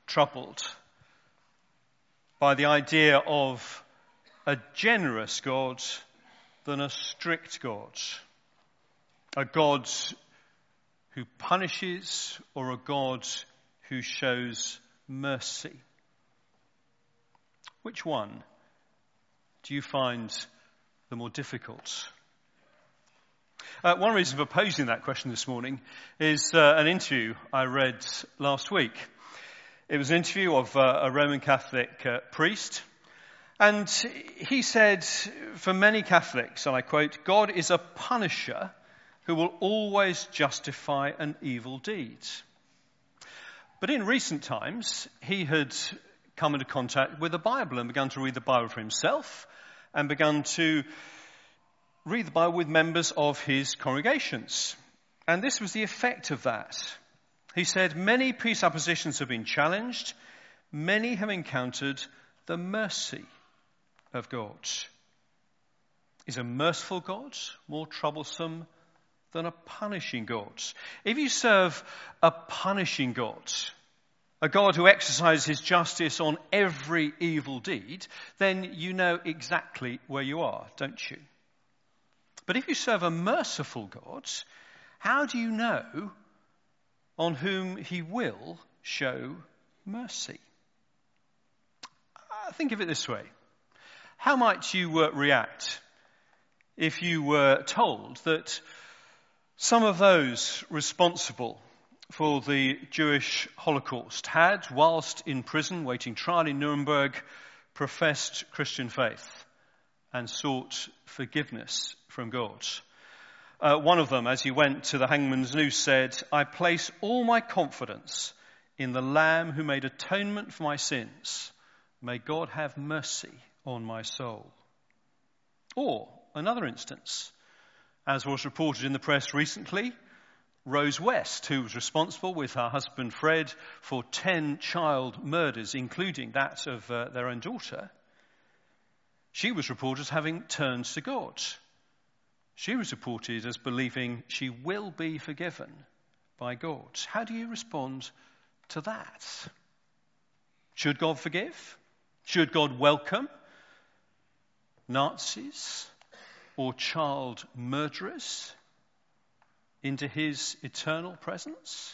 troubled by the idea of a generous God than a strict God. A God who punishes or a God who shows mercy. Which one do you find the more difficult? One reason for posing that question this morning is an interview I read last week. It was an interview of a Roman Catholic priest, and he said, for many Catholics, and I quote, God is a punisher who will always justify an evil deed. But in recent times, he had come into contact with the Bible and begun to read the Bible for himself and begun to read the Bible with members of his congregations. And this was the effect of that. He said, many presuppositions have been challenged. Many have encountered the mercy of God. Is a merciful God more troublesome than a punishing God? If you serve a punishing God, a God who exercises his justice on every evil deed, then you know exactly where you are, don't you? But if you serve a merciful God, how do you know on whom he will show mercy? Think of it this way. How might you react if you were told that some of those responsible for the Jewish Holocaust had, whilst in prison waiting trial in Nuremberg, professed Christian faith and sought forgiveness from God? One of them, as he went to the hangman's noose, said, I place all my confidence in the Lamb who made atonement for my sins. May God have mercy on my soul. Or another instance, as was reported in the press recently, Rose West, who was responsible with her husband Fred for 10 child murders, including that of their own daughter, she was reported as having turned to God. She was reported as believing she will be forgiven by God. How do you respond to that? Should God forgive? Should God welcome Nazis or child murderers into his eternal presence?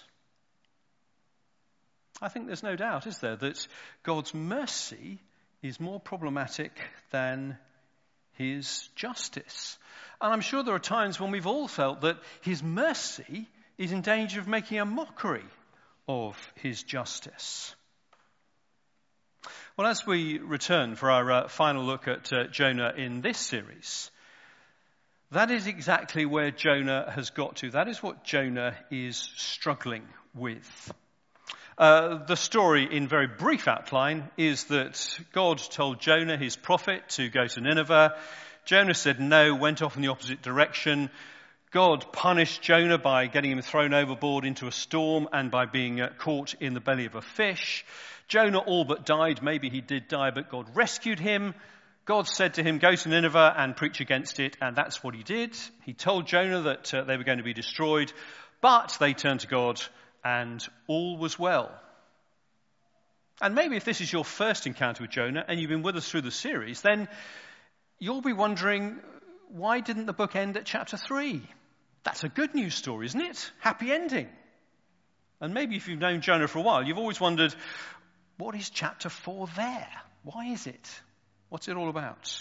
I think there's no doubt, is there, that God's mercy is more problematic than his justice. And I'm sure there are times when we've all felt that his mercy is in danger of making a mockery of his justice. Well, as we return for our final look at Jonah in this series, that is exactly where Jonah has got to. That is what Jonah is struggling with. The story, in very brief outline, is that God told Jonah, his prophet, to go to Nineveh. Jonah said no, went off in the opposite direction. God punished Jonah by getting him thrown overboard into a storm and by being caught in the belly of a fish. Jonah all but died. Maybe he did die, but God rescued him. God said to him, go to Nineveh and preach against it, and that's what he did. He told Jonah that they were going to be destroyed, but they turned to God and all was well. And maybe if this is your first encounter with Jonah and you've been with us through the series, then you'll be wondering, why didn't the book end at chapter 3? That's a good news story, isn't it? Happy ending. And maybe if you've known Jonah for a while, you've always wondered, what is chapter 4 there? Why is it? What's it all about?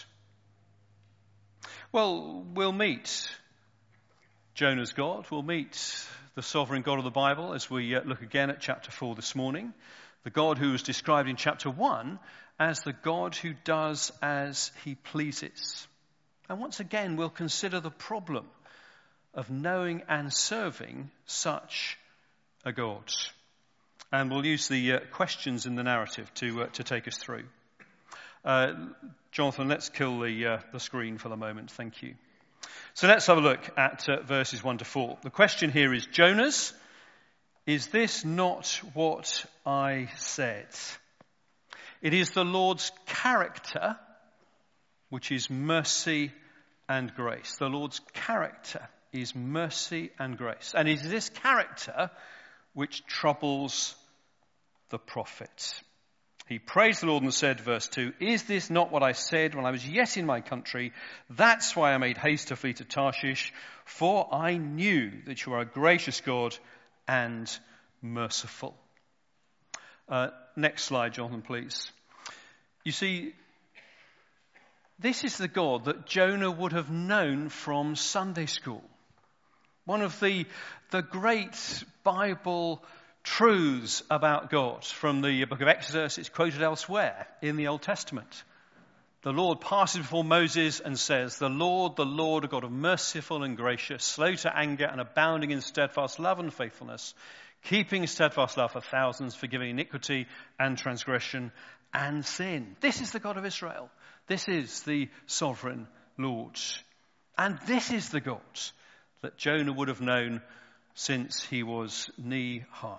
Well, we'll meet Jonah's God. We'll meet the sovereign God of the Bible as we look again at chapter 4 this morning. The God who was described in chapter 1 as the God who does as he pleases. And once again, we'll consider the problem of knowing and serving such a God. And we'll use the questions in the narrative to take us through. Jonathan, let's kill the screen for the moment. Thank you. So let's have a look at verses 1 to 4. The question here is Jonah's. Is this not what I said? It is the Lord's character, which is mercy and grace. The Lord's character is mercy and grace. And it is this character which troubles the prophet. He praised the Lord and said, verse 2, "Is this not what I said when I was yet in my country? That's why I made haste to flee to Tarshish, for I knew that you are a gracious God and merciful." Next slide, Jonathan, please. You see, this is the God that Jonah would have known from Sunday school. One of the great Bible truths about God from the book of Exodus. It's quoted elsewhere in the Old Testament. The Lord passes before Moses and says, the Lord, a God of merciful and gracious, slow to anger and abounding in steadfast love and faithfulness, keeping steadfast love for thousands, forgiving iniquity and transgression and sin. This is the God of Israel. This is the sovereign Lord. And this is the God that Jonah would have known since he was knee high.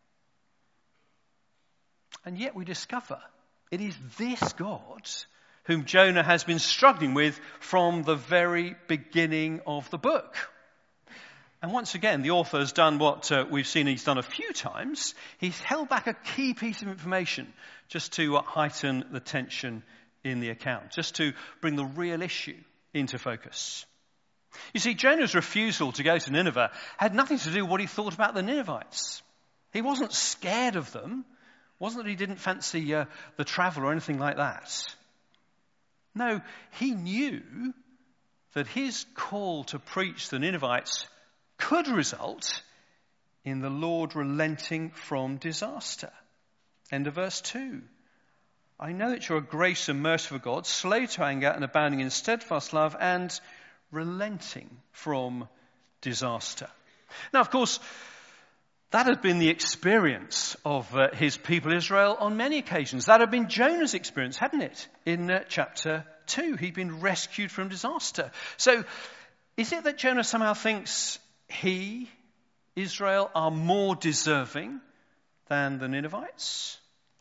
And yet we discover it is this God whom Jonah has been struggling with from the very beginning of the book. And once again, the author has done what we've seen he's done a few times. He's held back a key piece of information just to heighten the tension in the account, just to bring the real issue into focus. You see, Jonah's refusal to go to Nineveh had nothing to do with what he thought about the Ninevites. He wasn't scared of them. It wasn't that he didn't fancy the travel or anything like that. No, he knew that his call to preach the Ninevites could result in the Lord relenting from disaster. End of verse 2. I know that you're a gracious and merciful God, slow to anger and abounding in steadfast love and relenting from disaster. Now, of course, that had been the experience of his people Israel on many occasions. That had been Jonah's experience, hadn't it? In chapter 2, he'd been rescued from disaster. So, is it that Jonah somehow thinks he, Israel, are more deserving than the Ninevites?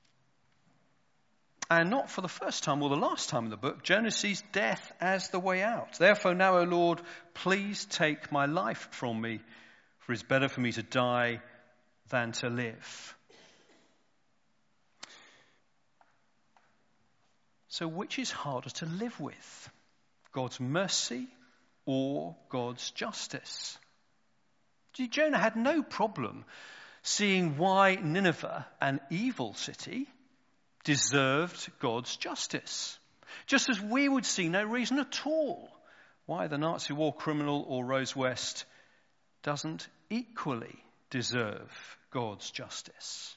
And not for the first time or the last time in the book, Jonah sees death as the way out. Therefore now, O Lord, please take my life from me, for it's better for me to die than to live. So which is harder to live with? God's mercy or God's justice? See, Jonah had no problem seeing why Nineveh, an evil city, deserved God's justice. Just as we would see no reason at all why the Nazi war criminal or Rose West doesn't equally deserve God's justice.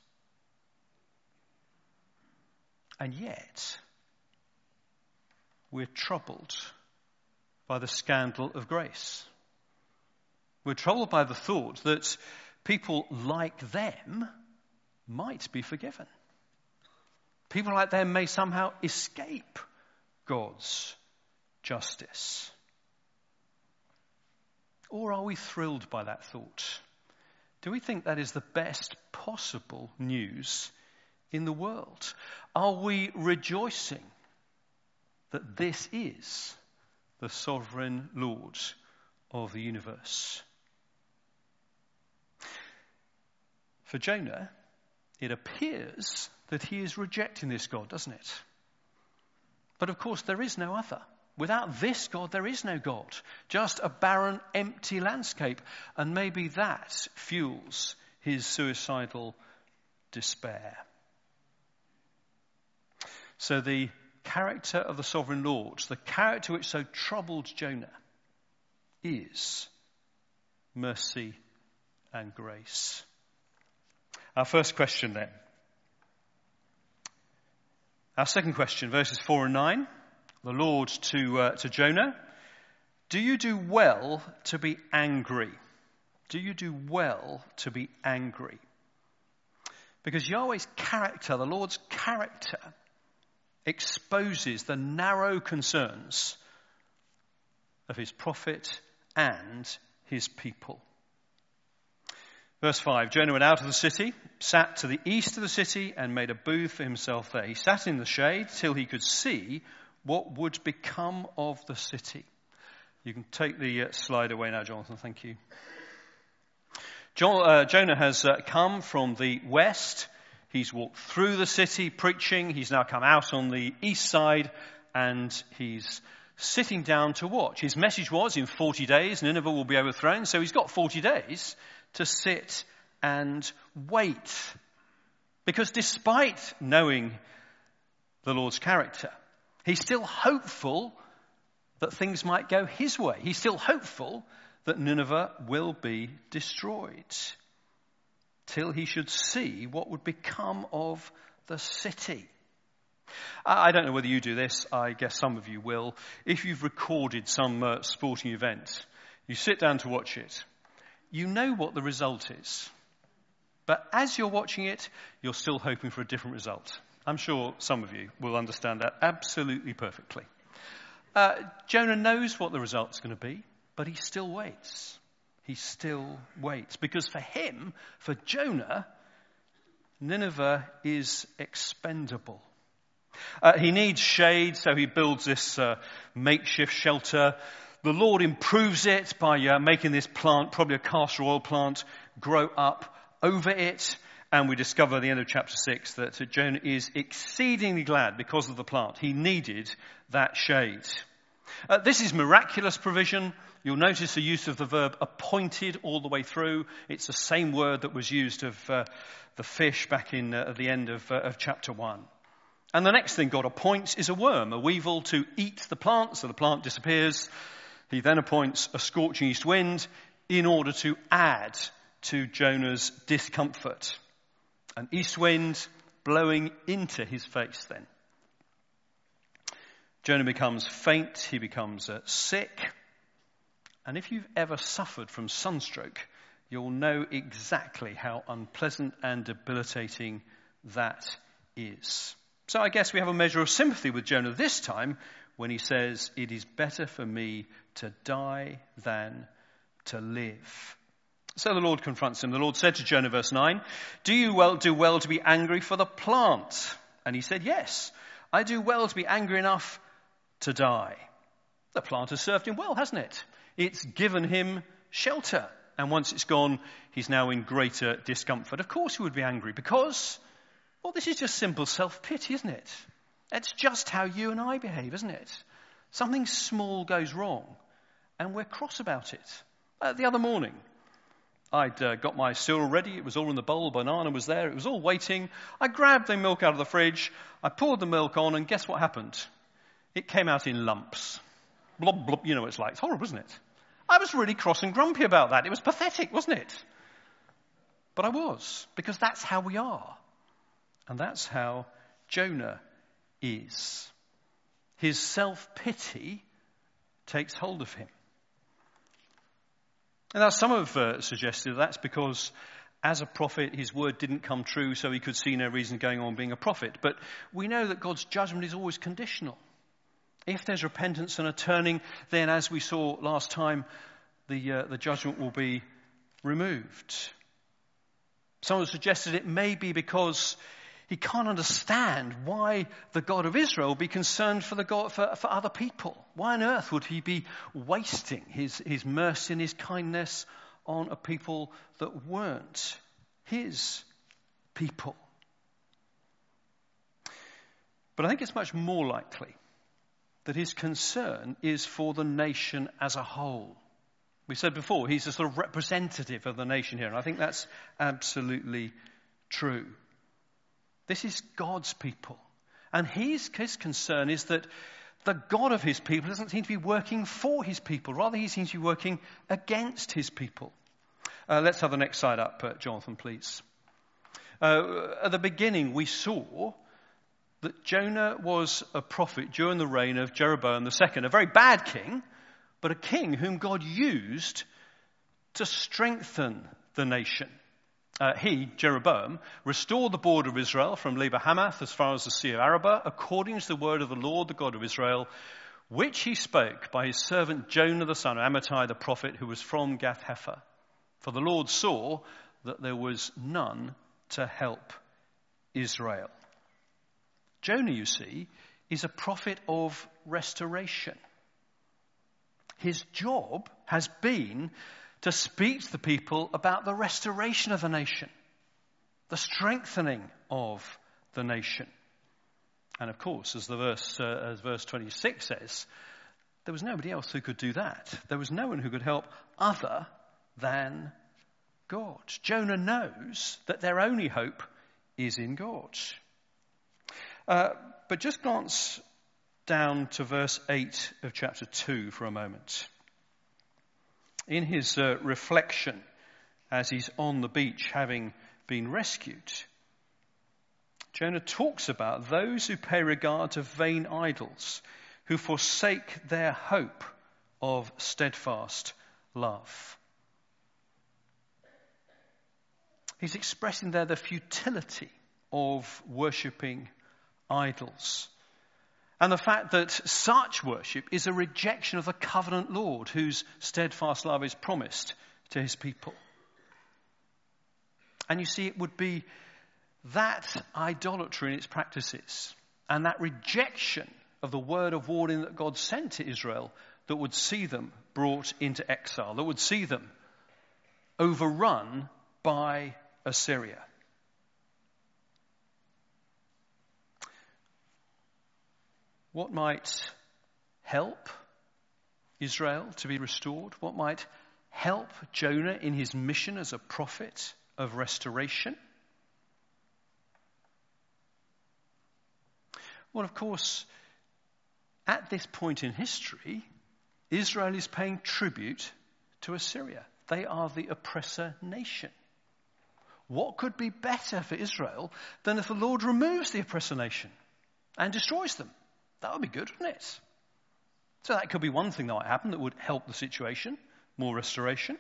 And yet, we're troubled by the scandal of grace. We're troubled by the thought that people like them might be forgiven. People like them may somehow escape God's justice. Or are we thrilled by that thought? Do we think that is the best possible news in the world? Are we rejoicing that this is the sovereign Lord of the universe? For Jonah, it appears that he is rejecting this God, doesn't it? But of course, there is no other. Without this God, there is no God. Just a barren, empty landscape. And maybe that fuels his suicidal despair. So the character of the sovereign Lord, the character which so troubled Jonah, is mercy and grace. Our first question then. Our second question, verses 4 and 9. The Lord to Jonah, do you do well to be angry? Do you do well to be angry? Because Yahweh's character, the Lord's character, exposes the narrow concerns of his prophet and his people. Verse 5, Jonah went out of the city, sat to the east of the city, and made a booth for himself there. He sat in the shade till he could see what would become of the city. You can take the slide away now, Jonathan. Thank you. Jonah has come from the west He's walked through the city preaching. He's now come out on the east side and he's sitting down to watch. His message was, in 40 days, Nineveh will be overthrown. So he's got 40 days to sit and wait. Because despite knowing the Lord's character, he's still hopeful that things might go his way. He's still hopeful that Nineveh will be destroyed till he should see what would become of the city. I don't know whether you do this. I guess some of you will. If you've recorded some sporting event, you sit down to watch it. You know what the result is. But as you're watching it, you're still hoping for a different result. I'm sure some of you will understand that absolutely perfectly. Jonah knows what the result's going to be, but he still waits. He still waits. Because for him, for Jonah, Nineveh is expendable. He needs shade, so he builds this makeshift shelter. The Lord improves it by making this plant, probably a castor oil plant, grow up over it. And we discover at the end of chapter 6 that Jonah is exceedingly glad because of the plant. He needed that shade. This is miraculous provision. You'll notice the use of the verb appointed all the way through. It's the same word that was used of the fish back in at the end of chapter 1. And the next thing God appoints is a worm, a weevil, to eat the plant, so the plant disappears. He then appoints a scorching east wind in order to add to Jonah's discomfort. An east wind blowing into his face then. Jonah becomes faint, he becomes sick. And if you've ever suffered from sunstroke, you'll know exactly how unpleasant and debilitating that is. So I guess we have a measure of sympathy with Jonah this time when he says, "It is better for me to die than to live." So the Lord confronts him. The Lord said to Jonah, verse 9, do you do well to be angry for the plant? And he said, yes, I do well to be angry enough to die. The plant has served him well, hasn't it? It's given him shelter. And once it's gone, he's now in greater discomfort. Of course he would be angry because, well, this is just simple self-pity, isn't it? It's just how you and I behave, isn't it? Something small goes wrong and we're cross about it. The other morning, I'd got my cereal ready. It was all in the bowl. Banana was there. It was all waiting. I grabbed the milk out of the fridge. I poured the milk on and guess what happened? It came out in lumps. Blob, blob. You know what it's like. It's horrible, isn't it? I was really cross and grumpy about that. It was pathetic, wasn't it? But I was, because that's how we are. And that's how Jonah is. His self-pity takes hold of him. And now some have suggested that's because as a prophet his word didn't come true, so he could see no reason going on being a prophet. But we know that God's judgment is always conditional. If there's repentance and a turning, then as we saw last time, the judgment will be removed. Some have suggested it may be because he can't understand why the God of Israel would be concerned for other people. Why on earth would he be wasting his mercy and his kindness on a people that weren't his people? But I think it's much more likely that his concern is for the nation as a whole. We said before, he's a sort of representative of the nation here, and I think that's absolutely true. This is God's people. And his concern is that the God of his people doesn't seem to be working for his people. Rather, he seems to be working against his people. Let's have the next slide up, Jonathan, please. At the beginning, we saw that Jonah was a prophet during the reign of Jeroboam II, a very bad king, but a king whom God used to strengthen the nation. He, Jeroboam, restored the border of Israel from Lebo-Hamath as far as the Sea of Arabah, according to the word of the Lord, the God of Israel, which he spoke by his servant Jonah the son of Amittai the prophet, who was from Gath-hepher. For the Lord saw that there was none to help Israel. Jonah, you see, is a prophet of restoration. His job has been to speak to the people about the restoration of the nation. the strengthening of the nation. And of course, as verse 26 says, there was nobody else who could do that. There was no one who could help other than God. Jonah knows that their only hope is in God. But just glance down to verse 8 of chapter 2 for a moment. In his reflection as he's on the beach having been rescued, Jonah talks about those who pay regard to vain idols, who forsake their hope of steadfast love. He's expressing there the futility of worshipping idols, and the fact that such worship is a rejection of the covenant Lord, whose steadfast love is promised to his people. And you see, it would be that idolatry in its practices and that rejection of the word of warning that God sent to Israel that would see them brought into exile, that would see them overrun by Assyria. What might help Israel to be restored? What might help Jonah in his mission as a prophet of restoration? Well, of course, at this point in history, Israel is paying tribute to Assyria. They are the oppressor nation. What could be better for Israel than if the Lord removes the oppressor nation and destroys them? That would be good, wouldn't it? So that could be one thing that might happen that would help the situation, more restoration.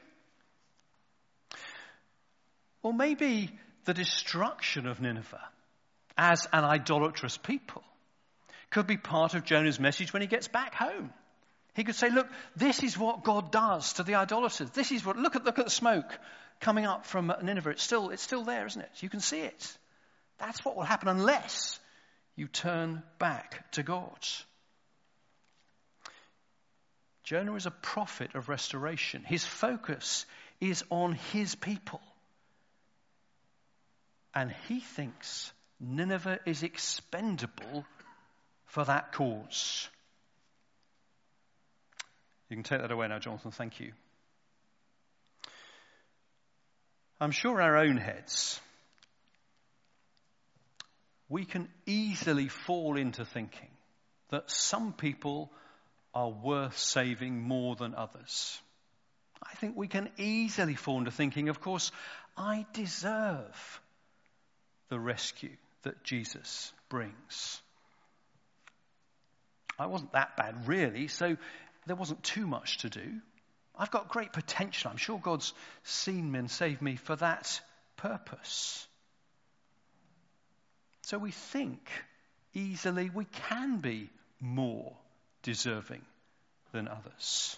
Or maybe the destruction of Nineveh as an idolatrous people could be part of Jonah's message when he gets back home. He could say, look, this is what God does to the idolaters. This is what, look at the smoke coming up from Nineveh. It's still there, isn't it? You can see it. That's what will happen unless you turn back to God. Jonah is a prophet of restoration. His focus is on his people. And he thinks Nineveh is expendable for that cause. You can take that away now, Jonathan. Thank you. I'm sure in our own heads, we can easily fall into thinking that some people are worth saving more than others. I think we can easily fall into thinking, of course, I deserve the rescue that Jesus brings. I wasn't that bad, really, so there wasn't too much to do. I've got great potential. I'm sure God's seen me and saved me for that purpose. So we think easily we can be more deserving than others.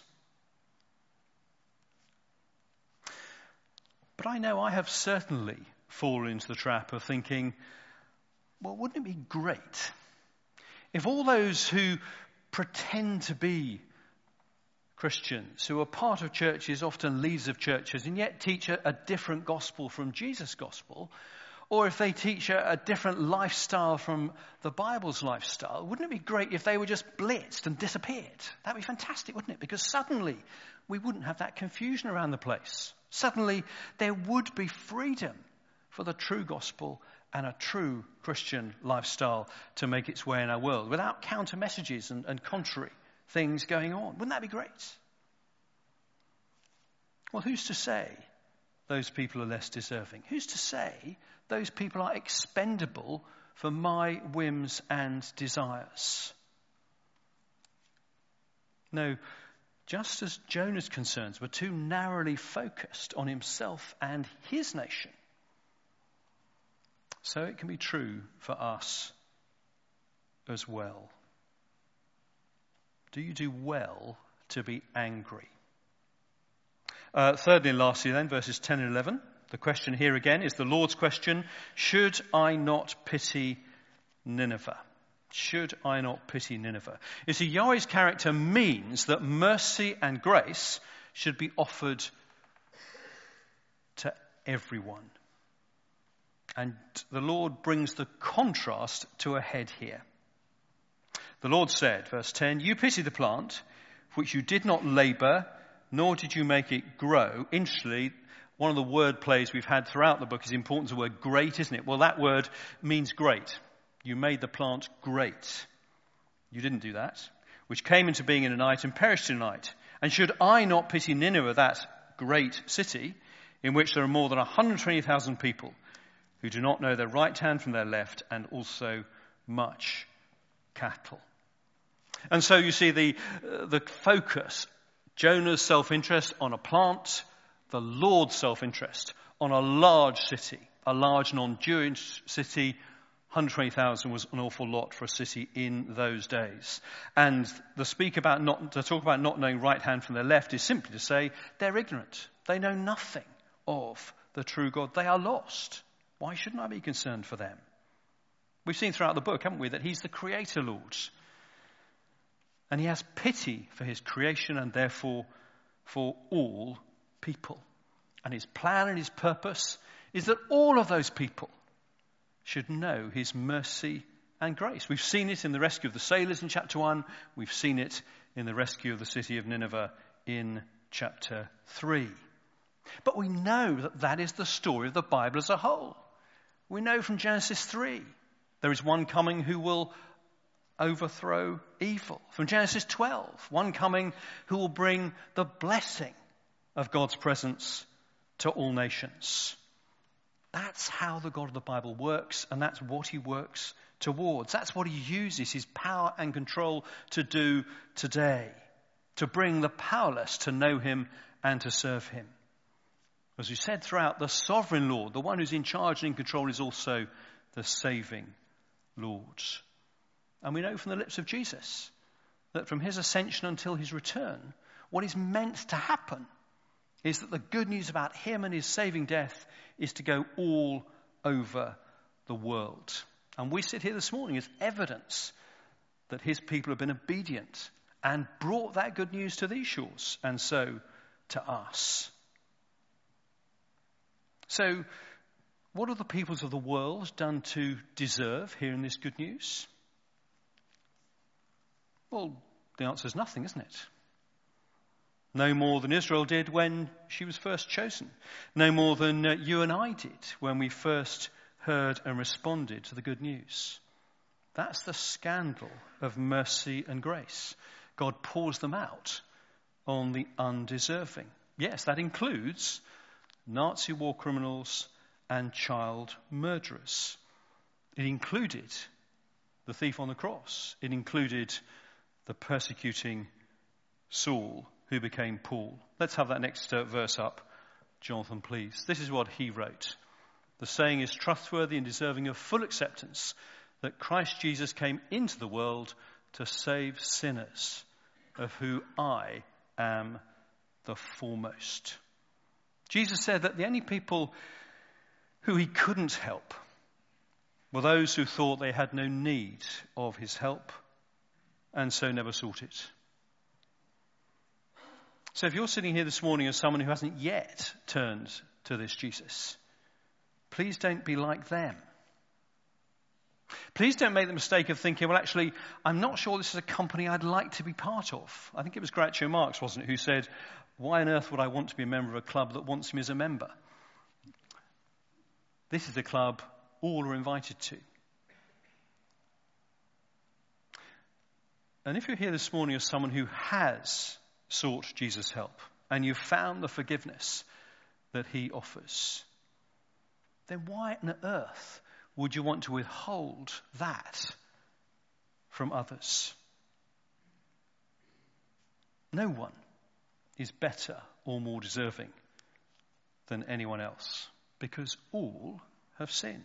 But I know I have certainly fallen into the trap of thinking, well, wouldn't it be great if all those who pretend to be Christians, who are part of churches, often leaders of churches, and yet teach a different gospel from Jesus' gospel, or if they teach a different lifestyle from the Bible's lifestyle, wouldn't it be great if they were just blitzed and disappeared? That'd be fantastic, wouldn't it? Because suddenly we wouldn't have that confusion around the place. Suddenly there would be freedom for the true gospel and a true Christian lifestyle to make its way in our world without counter messages and contrary things going on. Wouldn't that be great? Well, who's to say those people are less deserving? Who's to say those people are expendable for my whims and desires? No, just as Jonah's concerns were too narrowly focused on himself and his nation, so it can be true for us as well. Do you do well to be angry? Thirdly and lastly then, verses 10 and 11. The question here again is the Lord's question. Should I not pity Nineveh? Should I not pity Nineveh? You see, Yahweh's character means that mercy and grace should be offered to everyone. And the Lord brings the contrast to a head here. The Lord said, verse 10, "You pity the plant, for which you did not labor, nor did you make it grow." Interestingly, one of the word plays we've had throughout the book is the importance of the word great, isn't it? Well, that word means great. You made the plant great. You didn't do that. Which came into being in a night and perished in a night. And should I not pity Nineveh, that great city, in which there are more than 120,000 people who do not know their right hand from their left, and also much cattle? And so you see the focus, Jonah's self-interest on a plant, the Lord's self-interest on a large city, a large non-Jewish city. 120,000 was an awful lot for a city in those days. And to talk about not knowing right hand from their left is simply to say they're ignorant. They know nothing of the true God. They are lost. Why shouldn't I be concerned for them? We've seen throughout the book, haven't we, that he's the creator Lord. And he has pity for his creation and therefore for all people. And his plan and his purpose is that all of those people should know his mercy and grace. We've seen it in the rescue of the sailors in chapter 1. We've seen it in the rescue of the city of Nineveh in chapter 3. But we know that that is the story of the Bible as a whole. We know from Genesis 3, there is one coming who will overthrow evil. From Genesis 12, one coming who will bring the blessing of God's presence to all nations. That's how the God of the Bible works, and that's what he works towards. That's what he uses his power and control to do today, to bring the powerless to know him and to serve him. As we said throughout, the sovereign Lord, the one who's in charge and in control, is also the saving Lord. And we know from the lips of Jesus that from his ascension until his return, what is meant to happen is that the good news about him and his saving death is to go all over the world. And we sit here this morning as evidence that his people have been obedient and brought that good news to these shores, and so to us. So, what have the peoples of the world done to deserve hearing this good news? Well, the answer is nothing, isn't it? No more than Israel did when she was first chosen. No more than you and I did when we first heard and responded to the good news. That's the scandal of mercy and grace. God pours them out on the undeserving. Yes, that includes Nazi war criminals and child murderers. It included the thief on the cross. It included the persecuting Saul, who became Paul. Let's have that next verse up, Jonathan, please. This is what he wrote. The saying is trustworthy and deserving of full acceptance, that Christ Jesus came into the world to save sinners, of who I am the foremost. Jesus said that the only people who he couldn't help were those who thought they had no need of his help and so never sought it. So if you're sitting here this morning as someone who hasn't yet turned to this Jesus, please don't be like them. Please don't make the mistake of thinking, well, actually, I'm not sure this is a company I'd like to be part of. I think it was Groucho Marx, wasn't it, who said, why on earth would I want to be a member of a club that wants me as a member? This is a club all are invited to. And if you're here this morning as someone who has sought Jesus' help and you've found the forgiveness that he offers, then why on earth would you want to withhold that from others? No one is better or more deserving than anyone else, because all have sinned.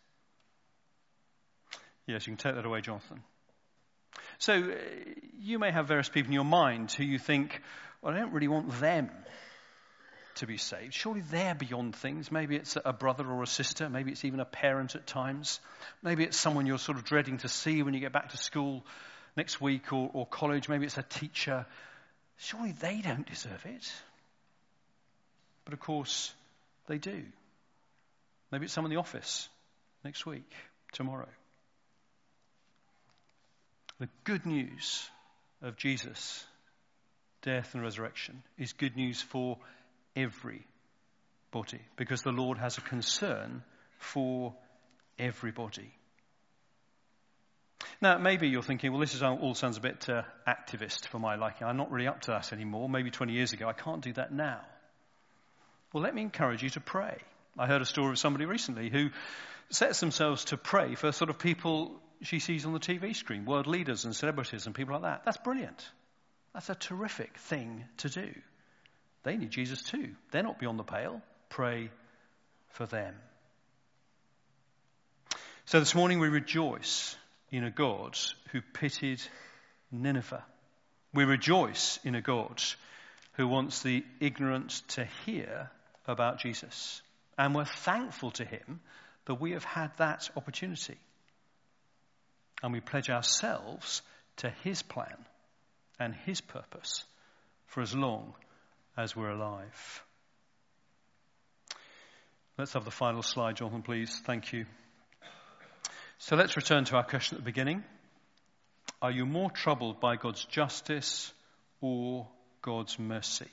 Yes, you can take that away, Jonathan. So you may have various people in your mind who you think, well, I don't really want them to be saved. Surely they're beyond things. Maybe it's a brother or a sister. Maybe it's even a parent at times. Maybe it's someone you're sort of dreading to see when you get back to school next week or college. Maybe it's a teacher. Surely they don't deserve it. But of course, they do. Maybe it's someone in the office next week, tomorrow. The good news of Jesus' death and resurrection is good news for everybody, because the Lord has a concern for everybody. Now, maybe you're thinking, well, this all sounds a bit activist for my liking. I'm not really up to that anymore. Maybe 20 years ago. I can't do that now. Well, let me encourage you to pray. I heard a story of somebody recently who sets themselves to pray for sort of people she sees on the TV screen, world leaders and celebrities and people like that. That's brilliant. That's a terrific thing to do. They need Jesus too. They're not beyond the pale. Pray for them. So this morning we rejoice in a God who pitied Nineveh. We rejoice in a God who wants the ignorant to hear about Jesus. And we're thankful to him that we have had that opportunity. And we pledge ourselves to his plan and his purpose for as long as we're alive. Let's have the final slide, Jonathan, please. Thank you. So let's return to our question at the beginning. Are you more troubled by God's justice or God's mercy?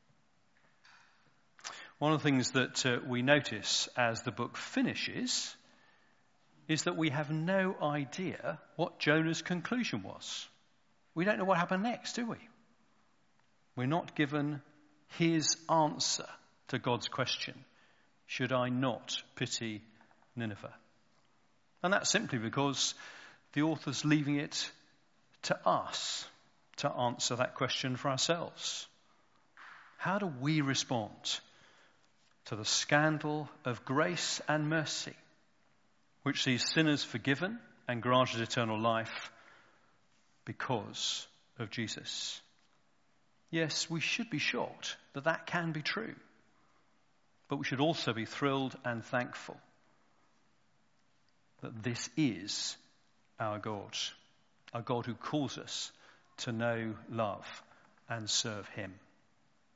One of the things that we notice as the book finishes is that we have no idea what Jonah's conclusion was. We don't know what happened next, do we? We're not given his answer to God's question, should I not pity Nineveh? And that's simply because the author's leaving it to us to answer that question for ourselves. How do we respond to the scandal of grace and mercy, which sees sinners forgiven and granted eternal life because of Jesus? Yes, we should be shocked that that can be true, but we should also be thrilled and thankful that this is our God who calls us to know, love, and serve him.